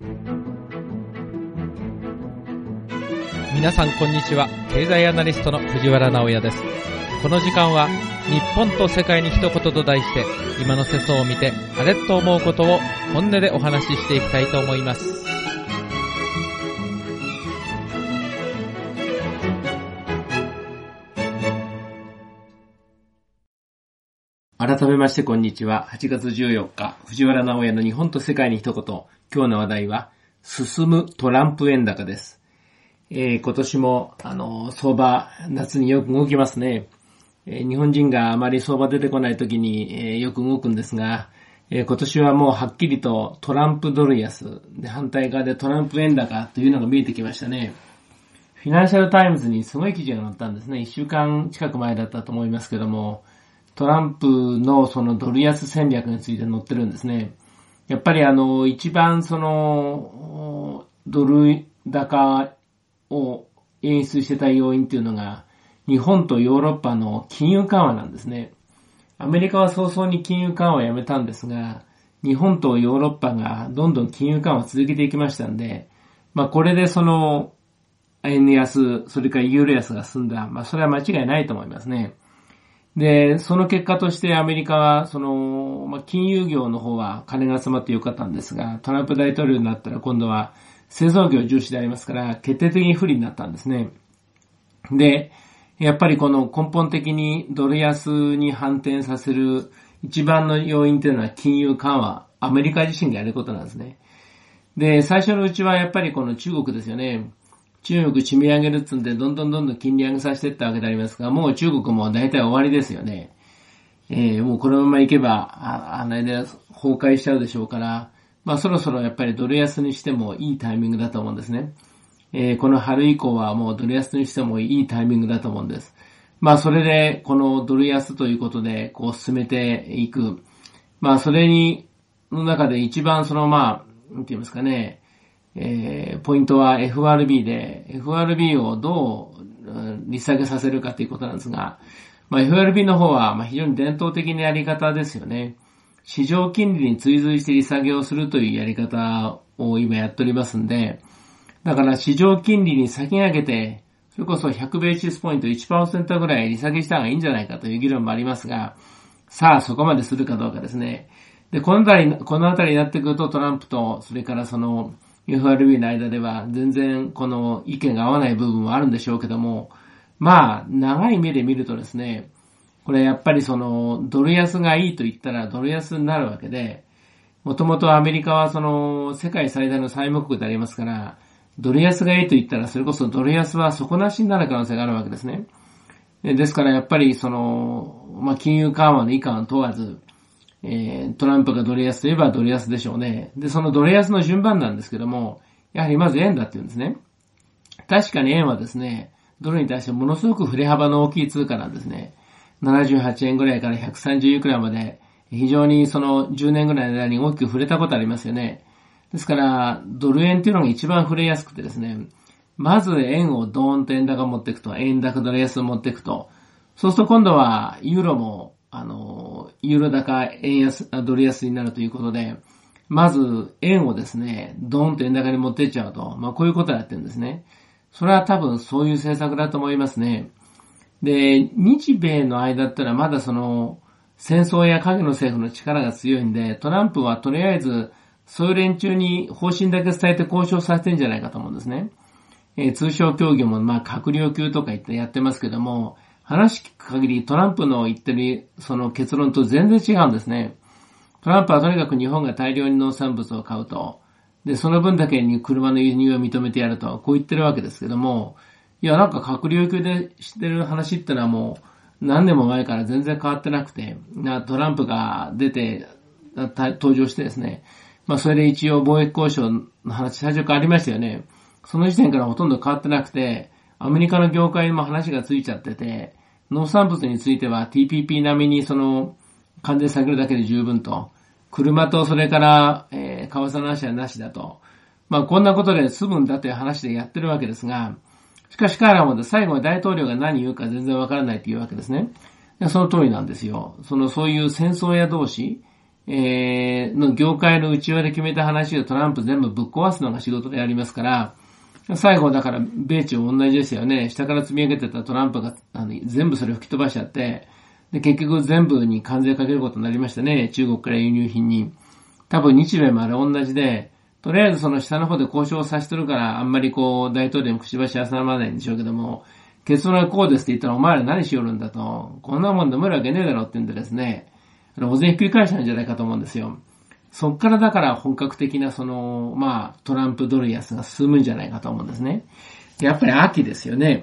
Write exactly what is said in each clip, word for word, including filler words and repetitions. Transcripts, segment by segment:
皆さんこんにちは。経済アナリストの藤原直也です。この時間は日本と世界に一言と題して、今の世相を見てあれと思うことを本音でお話ししていきたいと思います。改めましてこんにちは。はちがつじゅうよっか、藤原直也の日本と世界に一言。今日の話題は進むトランプ円高です。えー、今年もあの相場夏によく動きますね。えー、日本人があまり相場出てこない時に、えー、よく動くんですが、えー、今年はもうはっきりとトランプドル安で、反対側でトランプ円高というのが見えてきましたね。フィナンシャルタイムズにすごい記事が載ったんですね。いっしゅうかん近く前だったと思いますけども、トランプのそのドル安戦略について載ってるんですね。やっぱりあの一番そのドル高を演出してた要因っていうのが、日本とヨーロッパの金融緩和なんですね。アメリカは早々に金融緩和をやめたんですが、日本とヨーロッパがどんどん金融緩和を続けていきましたんで、まあこれでその円安、それからユーロ安が進んだ、まあそれは間違いないと思いますね。で、その結果としてアメリカは、その、まあ金融業の方は金が集まってよかったんですが、トランプ大統領になったら今度は製造業重視でありますから、決定的に不利になったんですね。で、やっぱりこの根本的にドル安に反転させる一番の要因というのは金融緩和、アメリカ自身がやることなんですね。で、最初のうちはやっぱりこの中国ですよね。中国締め上げるっつんで、どんどんどんどん金利上げさせていったわけでありますが、もう中国も大体終わりですよね。えー、もうこのままいけば、あ、あの間崩壊しちゃうでしょうから、まあそろそろやっぱりドル安にしてもいいタイミングだと思うんですね。えー、この春以降はもうドル安にしてもいいタイミングだと思うんです。まあそれでこのドル安ということでこう進めていく。まあそれに、の中で一番そのまあ、なんて言いますかね、えー、ポイントは エフアールビー で、エフアールビー をどう利下げさせるかということなんですが、まあ エフアールビー の方はまあ非常に伝統的なやり方ですよね。市場金利に追随して利下げをするというやり方を今やっておりますんで、だから市場金利に先駆けて、それこそひゃくベーシスポイント いちパーセント ぐらい利下げした方がいいんじゃないかという議論もありますが、さあそこまでするかどうかですね。で、このあたり、このあたりになってくるとトランプと、それからその エフアールビー の間では全然この意見が合わない部分もあるんでしょうけども、まあ、長い目で見るとですね、これやっぱりそのドル安がいいと言ったらドル安になるわけで、もともとアメリカはその世界最大の債務国でありますから、ドル安がいいと言ったらそれこそドル安は底なしになる可能性があるわけですね。ですからやっぱりその、まあ、金融緩和の以下は問わず、えー、トランプがドル安といえばドル安でしょうね。で、そのドル安の順番なんですけども、やはりまず円だって言うんですね。確かに円はですね、ドルに対してものすごく振れ幅の大きい通貨なんですね。ななじゅうはちえんぐらいからひゃくさんじゅういくらまで、非常にそのじゅうねんぐらいの間に大きく触れたことありますよね。ですから、ドル円っていうのが一番触れやすくてですね、まず円をドーンと円高持っていくと、円高ドル安を持っていくと、そうすると今度はユーロも、あの、ユーロ高円安、ドル安になるということで、まず円をですね、ドーンと円高に持っていっちゃうと、まあこういうことをやってるんですね。それは多分そういう政策だと思いますね。で、日米の間ってのはまだその、戦争や影の政府の力が強いんで、トランプはとりあえず、そういう連中に方針だけ伝えて交渉させてんじゃないかと思うんですね。えー、通商協議もまあ閣僚級とか言ってやってますけども、話聞く限りトランプの言ってるその結論と全然違うんですね。トランプはとにかく日本が大量に農産物を買うと、で、その分だけに車の輸入を認めてやると、こう言ってるわけですけども、いやなんか閣僚級でしてる話ってのはもう何年も前から全然変わってなくて、トランプが出て登場してですね、まあそれで一応貿易交渉の話最初からありましたよね。その時点からほとんど変わってなくて、アメリカの業界にも話がついちゃってて、農産物については ティーピーピー 並みにその関税下げるだけで十分と、車とそれから、えー、為替の話はなしだと、まあこんなことで済むんだという話でやってるわけですが、しかし彼らも最後は大統領が何言うか全然わからないというわけですね。その通りなんですよ。そのそういう戦争屋同士、 えー、の業界の内輪で決めた話をトランプ全部ぶっ壊すのが仕事でありますから、最後だから米中同じですよね。下から積み上げてたトランプがあの全部それを吹き飛ばしちゃって、で結局全部に関税かけることになりましたね。中国から輸入品に。多分日米もあれ同じで、とりあえずその下の方で交渉をさしとるからあんまりこう大統領も口ばし挟まないんでしょうけども、結論はこうですって言ったらお前ら何しよるんだと、こんなもんで無理わけねえだろって言うんでですね、大勢ひっくり返したんじゃないかと思うんですよ。そっからだから本格的なその、まあトランプドル安が進むんじゃないかと思うんですね。やっぱり秋ですよね。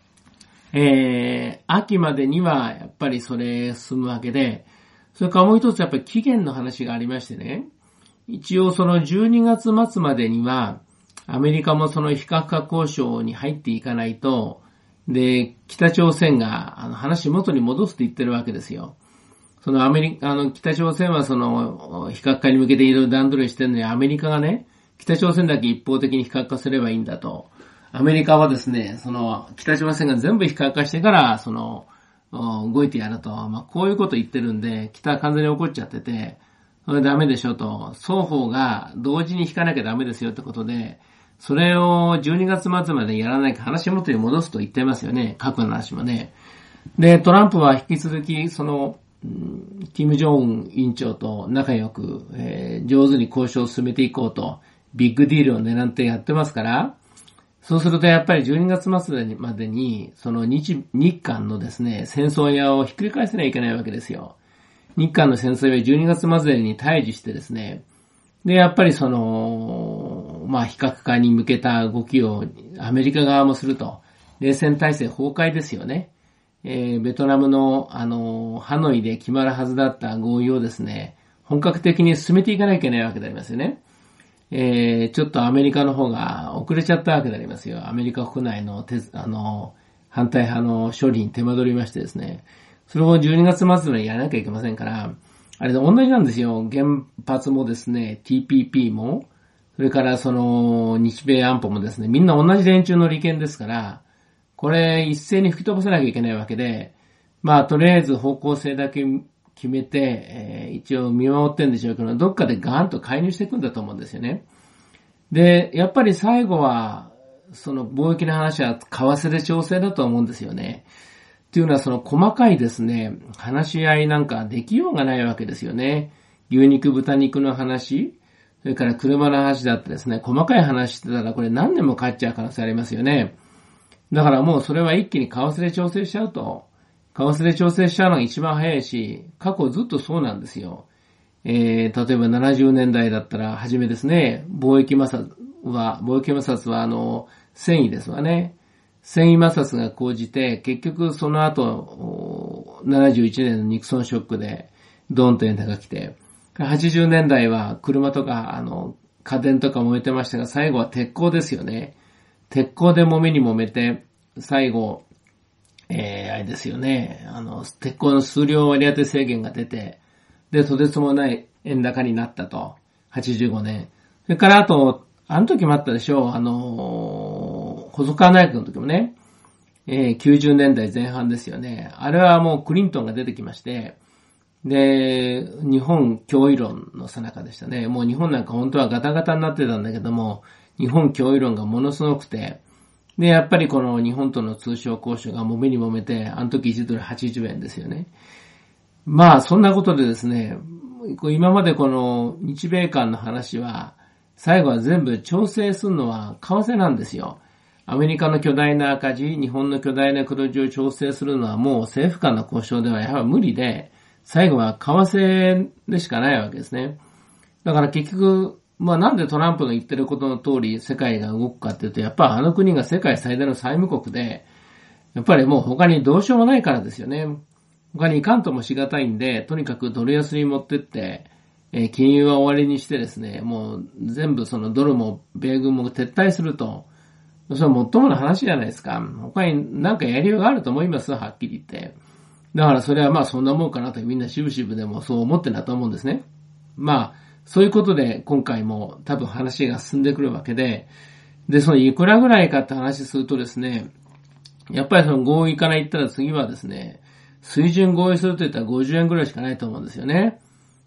えー、秋までにはやっぱりそれ進むわけで、それからもう一つやっぱり期限の話がありましてね、一応そのじゅうにがつ末までにはアメリカもその非核化交渉に入っていかないと、で、北朝鮮があの話元に戻すって言ってるわけですよ。そのアメリカ、あの北朝鮮はその非核化に向けていろいろ段取りしてるのにアメリカがね、北朝鮮だけ一方的に非核化すればいいんだと。アメリカはですね、その北朝鮮が全部非核化してからその動いてやると、まあこういうこと言ってるんで、北は完全に怒っちゃってて、それダメでしょと、双方が同時に引かなきゃダメですよってことで、それをじゅうにがつ末までやらないか話元に戻すと言ってますよね。核の話もね。で、トランプは引き続き、その、キム・ジョンウン委員長と仲良く、えー、上手に交渉を進めていこうと、ビッグディールを狙ってやってますから、そうするとやっぱりじゅうにがつ末までに、その日、日韓のですね、戦争屋をひっくり返せなきゃいけないわけですよ。日韓の戦争はじゅうにがつ末に対峙してですね、で、やっぱりその、まあ、非核化に向けた動きをアメリカ側もすると。冷戦体制崩壊ですよね。えー、ベトナムの、あの、ハノイで決まるはずだった合意をですね、本格的に進めていかなきゃいけないわけでありますよね。えー、ちょっとアメリカの方が遅れちゃったわけでありますよ。アメリカ国内の、あの、反対派の処理に手間取りましてですね、それをじゅうにがつ末までやらなきゃいけませんから、あれで同じなんですよ。原発もですね、ティーピーピー も、それからその日米安保もですね、みんな同じ連中の利権ですから、これ一斉に吹き飛ばさなきゃいけないわけで、まあとりあえず方向性だけ決めて、えー、一応見守ってんでしょうけど、どっかでガーンと介入していくんだと思うんですよね。で、やっぱり最後は、その貿易の話は為替で調整だと思うんですよね。っていうのはその細かいですね、話し合いなんかできようがないわけですよね。牛肉、豚肉の話、それから車の話だってですね、細かい話してたらこれ何年もかかっちゃう可能性ありますよね。だからもうそれは一気に為替で調整しちゃうと、為替で調整しちゃうのが一番早いし、過去ずっとそうなんですよ。えー、例えばななじゅうねんだいだったら初めですね、貿易摩擦は、貿易摩擦はあの、繊維ですわね。繊維摩擦が講じて、結局その後、ななじゅういちねんのニクソンショックで、ドーンと円高が来て、はちじゅうねんだいは車とか、あの、家電とか揉めてましたが、最後は鉄鋼ですよね。鉄鋼で揉めに揉めて、最後、えー、あれですよね。あの、鉄鋼の数量割当制限が出て、で、とてつもない円高になったと。はちじゅうごねん。それからあと、あの時もあったでしょう。あの、細川内閣の時もね、えー、きゅうじゅうねんだいぜん半ですよね。あれはもうクリントンが出てきまして、で、日本脅威論の最中でしたね。もう日本なんか本当はガタガタになってたんだけども、日本脅威論がものすごくて、で、やっぱりこの日本との通商交渉が揉めに揉めて、あの時いちドルはちじゅうえんですよね。まあ、そんなことでですね、今までこの日米間の話は、最後は全部調整するのは為替なんですよ。アメリカの巨大な赤字、日本の巨大な黒字を調整するのはもう政府間の交渉ではやはり無理で、最後は為替でしかないわけですね。だから結局、まあなんでトランプの言ってることの通り世界が動くかっていうと、やっぱあの国が世界最大の債務国で、やっぱりもう他にどうしようもないからですよね。他にいかんともしがたいんで、とにかくドル安に持ってって、えー、金融は終わりにしてですね、もう全部そのドルも米軍も撤退すると、それはもっともな話じゃないですか。他に何かやりようがあると思います、はっきり言って。だからそれはまあそんなもんかなとみんなしぶしぶでもそう思ってんだと思うんですね。まあ、そういうことで今回も多分話が進んでくるわけで、で、そのいくらぐらいかって話するとですね、やっぱりその合意から言ったら次はですね、水準合意すると言ったらごじゅうえんぐらいしかないと思うんですよね。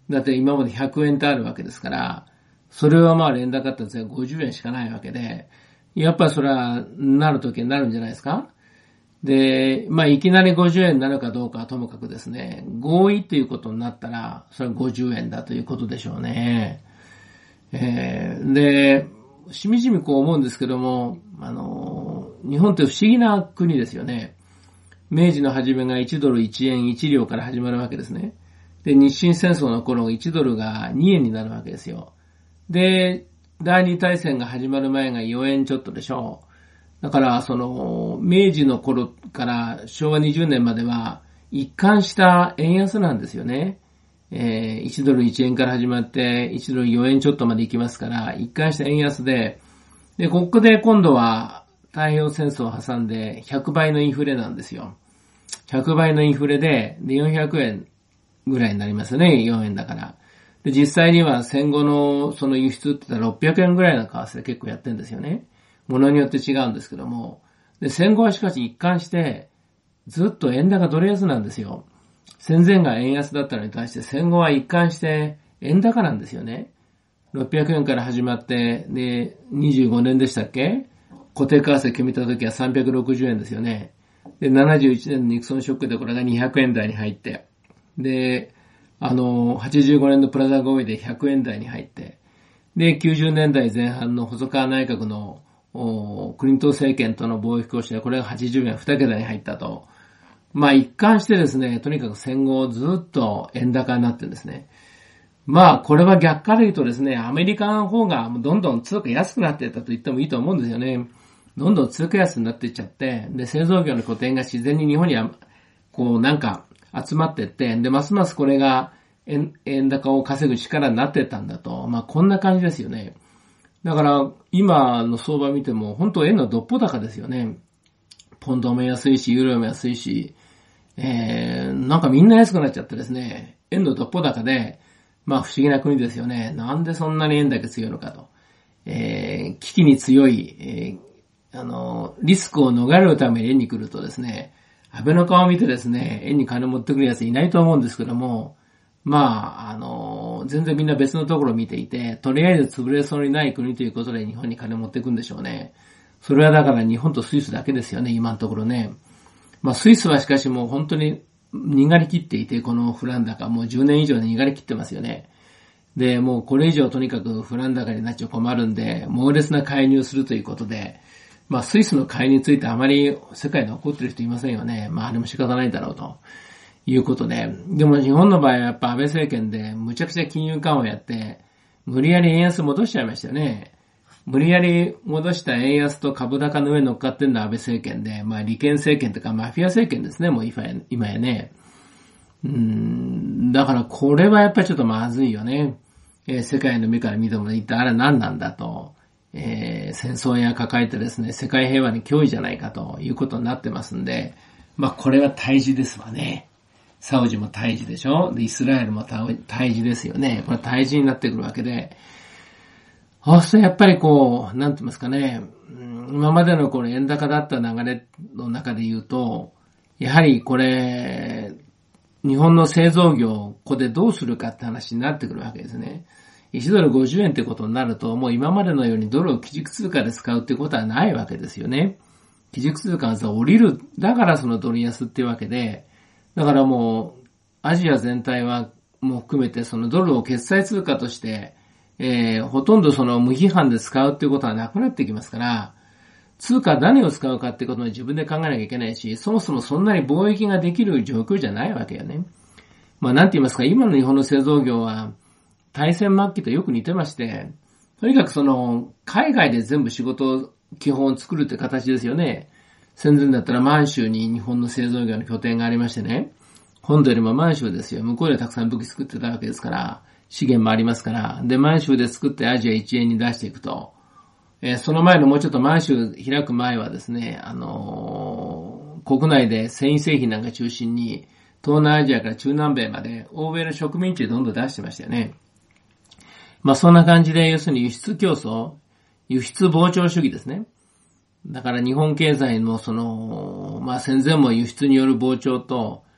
だって今までひゃくえんってあるわけですから、それはまあ連高ってやつはごじゅうえんしかないわけで、やっぱりそれはなるときになるんじゃないですか。で、まあいきなりごじゅうえんになるかどうかはともかくですね、合意ということになったら、それはごじゅうえんだということでしょうね。えー、で、しみじみこう思うんですけども、あの、日本って不思議な国ですよね。明治の初めがいちドルいちえんいち両から始まるわけですね。で、日清戦争の頃いちドルがにえんになるわけですよ。で、第二大戦が始まる前がよえんちょっとでしょう。だから、その、明治の頃からしょうわにじゅうねんまでは、一貫した円安なんですよね。えー、いちドルいちえんから始まって、いちドルよえんちょっとまで行きますから、一貫した円安で、で、ここで今度は太平洋戦争を挟んでひゃくばいのインフレなんですよ。ひゃくばいのインフレで、で、よんひゃくえんぐらいになりますね、よえんだから。で、実際には戦後のその輸出って言ったらろっぴゃくえんぐらいの為替で結構やってるんですよね。ものによって違うんですけども。で、戦後はしかし一貫して、ずっと円高ドル安なんですよ。戦前が円安だったのに対して戦後は一貫して円高なんですよね。ろっぴゃくえんから始まって、で、にじゅうごねんでしたっけ？固定為替決めた時はさんびゃくろくじゅうえんですよね。で、ななじゅういちねんのニクソンショックでこれがにひゃくえん台に入って、で、あの、はちじゅうごねんのプラザ合意でひゃくえん台に入って、で、きゅうじゅうねんだいぜん半の細川内閣のクリントン政権との貿易交渉でこれがはちじゅうえんにけたに入ったと。まあ一貫してですね、とにかく戦後ずっと円高になってるんですね。まあこれは逆から言うとですね、アメリカの方がどんどん通貨安くなっていったと言ってもいいと思うんですよね。どんどん通貨安になっていっちゃって、で、製造業の拠点が自然に日本にはこうなんか集まっていって、で、ますますこれが円、円高を稼ぐ力になっていったんだと。まあこんな感じですよね。だから、今の相場見ても、本当円のどっぽ高ですよね。ポンドも安いし、ユーロも安いし、えー、なんかみんな安くなっちゃってですね、円のどっぽ高で、まあ不思議な国ですよね。なんでそんなに円だけ強いのかと。えー、危機に強い、えー、あの、リスクを逃れるために円に来るとですね、安倍の顔を見てですね、円に金持ってくるやついないと思うんですけども、まあ、あの、全然みんな別のところを見ていて、とりあえず潰れそうにない国ということで日本に金持っていくんでしょうね。それはだから日本とスイスだけですよね、今のところね。まあ、スイスはしかしもう本当に逃がり切っていて、このフラン高、もうじゅうねん以上で逃がり切ってますよね。で、もうこれ以上とにかくフラン高になっちゃ困るんで、猛烈な介入するということで、まあ、スイスの介入についてあまり世界で怒ってる人いませんよね。まあ、あれも仕方ないだろうと。いうことで。でも日本の場合はやっぱ安倍政権でむちゃくちゃ金融緩和やって、無理やり円安戻しちゃいましたよね。無理やり戻した円安と株高の上に乗っかってるのは安倍政権で、まあ利権政権とかマフィア政権ですね、もう今やね。うーん、だからこれはやっぱりちょっとまずいよね。えー、世界の目から見ても一体あれ何なんだと。えー、戦争や抱えてですね、世界平和に脅威じゃないかということになってますんで、まあこれは対峙ですわね。サウジも対峙でしょ？で、イスラエルも対峙ですよね。これ対峙になってくるわけで。そうするとやっぱりこう、なんて言いますかね、今までのこの円高だった流れの中で言うと、やはりこれ、日本の製造業をここでどうするかって話になってくるわけですね。いちドルごじゅうえんってことになると、もう今までのようにドルを基軸通貨で使うってことはないわけですよね。基軸通貨が降りる。だからそのドル安っていうわけで、だからもう、アジア全体はもう含めてそのドルを決済通貨として、えー、ほとんどその無批判で使うっていうことはなくなってきますから、通貨何を使うかってことを自分で考えなきゃいけないし、そもそもそんなに貿易ができる状況じゃないわけよね。まあなんて言いますか、今の日本の製造業は大戦末期とよく似てまして、とにかくその海外で全部仕事基本を作るって形ですよね。戦前だったら満州に日本の製造業の拠点がありましてね、本土よりも満州ですよ。向こうでたくさん武器作ってたわけですから、資源もありますから、で、満州で作ってアジア一円に出していくと、えー、その前のもうちょっと満州開く前はですね、あのー、国内で繊維製品なんか中心に、東南アジアから中南米まで欧米の植民地でどんどん出してましたよね。まあそんな感じで、要するに輸出競争、輸出膨張主義ですね。だから日本経済のその、まあ戦前も輸出による膨張と、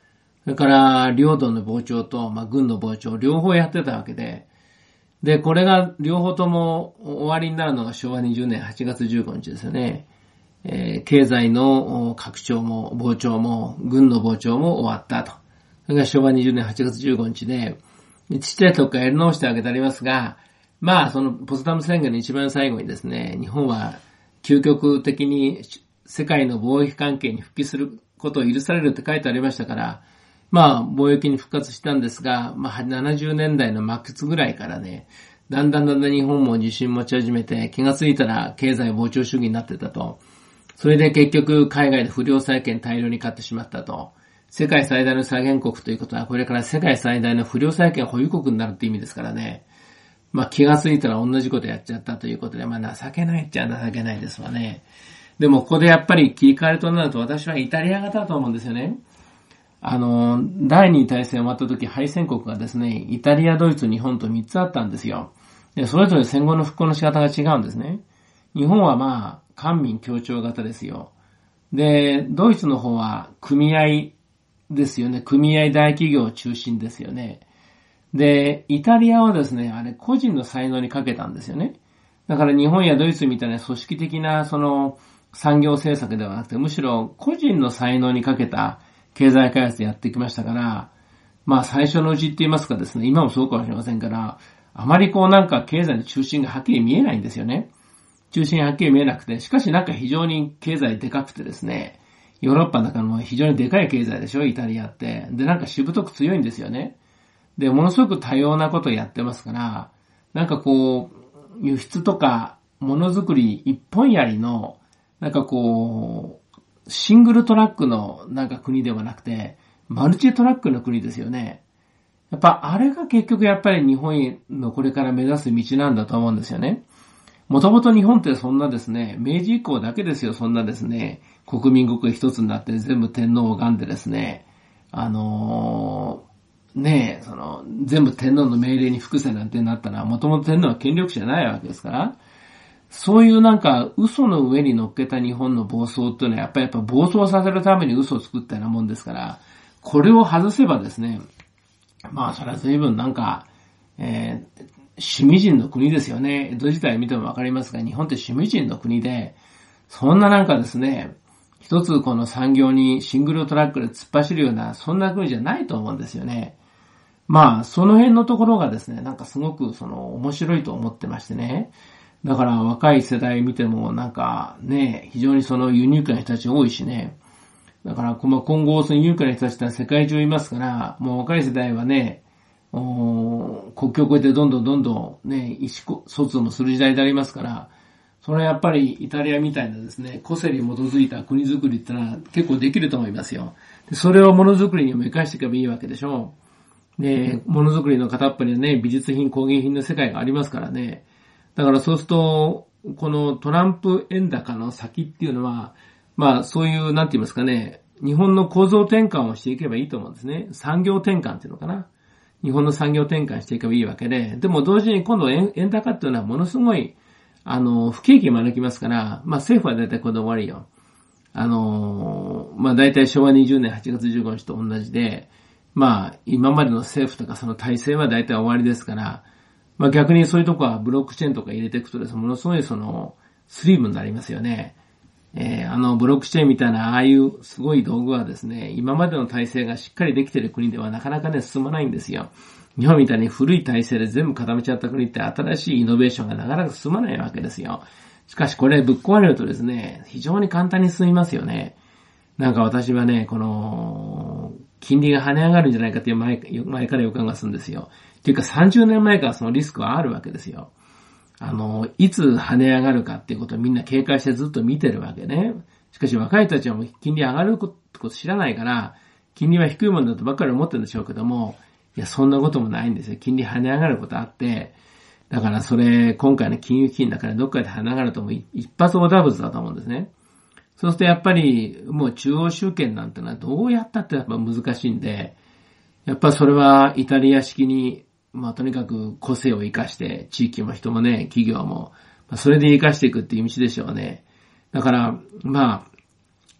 それから領土の膨張と、まあ、軍の膨張、両方やってたわけで、で、これが両方とも終わりになるのがしょうわにじゅうねんはちがつじゅうごにちですよね。えー、経済の拡張も膨張も軍の膨張も終わったと。それがしょうわにじゅうねんはちがつじゅうごにちで、ちっちゃいとこからやり直してあげてありますが、まあそのポツダム宣言の一番最後にですね、日本は究極的に世界の貿易関係に復帰することを許されるって書いてありましたから、まあ貿易に復活したんですが、まあななじゅうねんだいの末ぐらいからね、だんだんだんだん日本も自信持ち始めて、気がついたら経済膨張主義になってたと。それで結局海外で不良債権大量に買ってしまったと。世界最大の債権国ということは、これから世界最大の不良債権保有国になるって意味ですからね。まあ気がついたら同じことやっちゃったということで、まあ情けないっちゃ情けないですわね。でもここでやっぱり切り替えるとなると、私はイタリア型だと思うんですよね。あの、第二次大戦終わった時、敗戦国がですね、イタリア、ドイツ、日本とみっつあったんですよ。で、それぞれ戦後の復興の仕方が違うんですね。日本はまあ、官民協調型ですよ。で、ドイツの方は組合ですよね。組合大企業中心ですよね。で、イタリアはですね、あれ個人の才能にかけたんですよね。だから日本やドイツみたいな組織的なその産業政策ではなくて、むしろ個人の才能にかけた経済開発でやってきましたから、まあ最初のうちって言いますかですね、今もそうかもしれませんから、あまりこうなんか経済の中心がはっきり見えないんですよね。中心がはっきり見えなくて、しかしなんか非常に経済でかくてですね、ヨーロッパの中の非常にでかい経済でしょ、イタリアって。で、なんかしぶとく強いんですよね。で、ものすごく多様なことをやってますから、なんかこう、輸出とかものづくり一本やりの、なんかこう、シングルトラックのなんか国ではなくて、マルチトラックの国ですよね。やっぱあれが結局やっぱり日本のこれから目指す道なんだと思うんですよね。もともと日本ってそんなですね、明治以降だけですよ、そんなですね、国民国一つになって全部天皇を拝んでですね、あのー、ねえ、その、全部天皇の命令に服せなんてなったら、もともと天皇は権力者じゃないわけですから、そういうなんか嘘の上に乗っけた日本の暴走っていうのはやっぱりやっぱ暴走させるために嘘を作ったようなもんですから、これを外せばですね、まあそれは随分なんか、えー、趣味人の国ですよね。江戸時代見てもわかりますが、日本って趣味人の国で、そんななんかですね、一つこの産業にシングルトラックで突っ走るような、そんな国じゃないと思うんですよね。まあ、その辺のところがですね、なんかすごくその面白いと思ってましてね。だから若い世代見てもなんかね、非常にそのユニークな人たち多いしね。だから今後そのユニークな人たちって世界中いますから、もう若い世代はね、国境を越えてどんどんどんどんね、意思疎通もする時代でありますから、それはやっぱりイタリアみたいなですね、個性に基づいた国づくりってのは結構できると思いますよ。でそれをものづくりにも活かしていけばいいわけでしょう。で、ものづくりの片っぽにはね、美術品、工芸品の世界がありますからね。だからそうすると、このトランプ円高の先っていうのは、まあそういう、なんて言いますかね、日本の構造転換をしていけばいいと思うんですね。産業転換っていうのかな。日本の産業転換していけばいいわけで、でも同時に今度 円, 円高っていうのはものすごい、あの、不景気招きますから、まあ政府は大体これで終わりよ。あの、まあ大体しょうわにじゅうねんはちがつじゅうごにちと同じで、まあ今までの政府とかその体制は大体終わりですから、まあ逆にそういうとこはブロックチェーンとか入れていくとですね、ものすごいその、スリムになりますよね。えー、あのブロックチェーンみたいなああいうすごい道具はですね、今までの体制がしっかりできている国ではなかなかね、進まないんですよ。日本みたいに古い体制で全部固めちゃった国って新しいイノベーションがなかなか進まないわけですよ。しかしこれぶっ壊れるとですね、非常に簡単に進みますよね。なんか私はね、この、金利が跳ね上がるんじゃないかっていう前、前から予感がするんですよ。っていうかさんじゅうねんまえからそのリスクはあるわけですよ。あの、いつ跳ね上がるかっていうことをみんな警戒してずっと見てるわけね。しかし若い人たちはもう金利上がること知らないから、金利は低いものだとばっかり思ってるんでしょうけども、いや、そんなこともないんですよ。金利跳ね上がることあって、だからそれ、今回の金融危機の中でどっかで跳ね上がるとも一発オーダー物だと思うんですね。そうするとやっぱり、もう中央集権なんてのはどうやったってやっぱ難しいんで、やっぱそれはイタリア式に、まあとにかく個性を生かして、地域も人もね、企業も、それで生かしていくっていう道でしょうね。だから、まあ、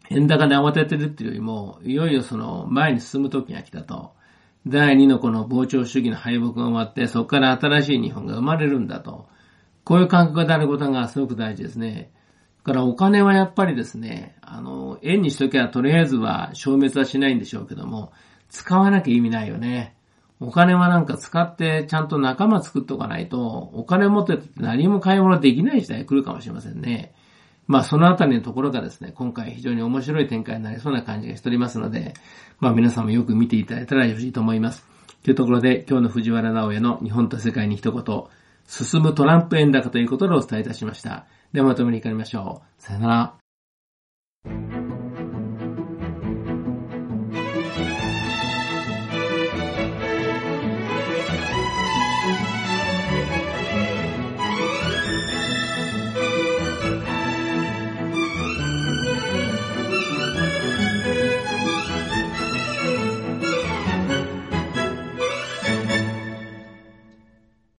円高で慌ててるっていうよりも、いよいよその前に進む時が来たと。だいにのこの膨張主義の敗北が終わって、そこから新しい日本が生まれるんだと。こういう感覚であることがすごく大事ですね。だからお金はやっぱりですね、あの、円にしときゃとりあえずは消滅はしないんでしょうけども、使わなきゃ意味ないよね。お金はなんか使ってちゃんと仲間作っとかないと、お金持ってて何も買い物できない時代が来るかもしれませんね。まあそのあたりのところがですね、今回非常に面白い展開になりそうな感じがしておりますので、まあ皆さんもよく見ていただいたらよろしいと思います。というところで今日の藤原直哉の日本と世界に一言、進むトランプ円高ということでお伝えいたしました。ではまとめに行きましょう。さよなら。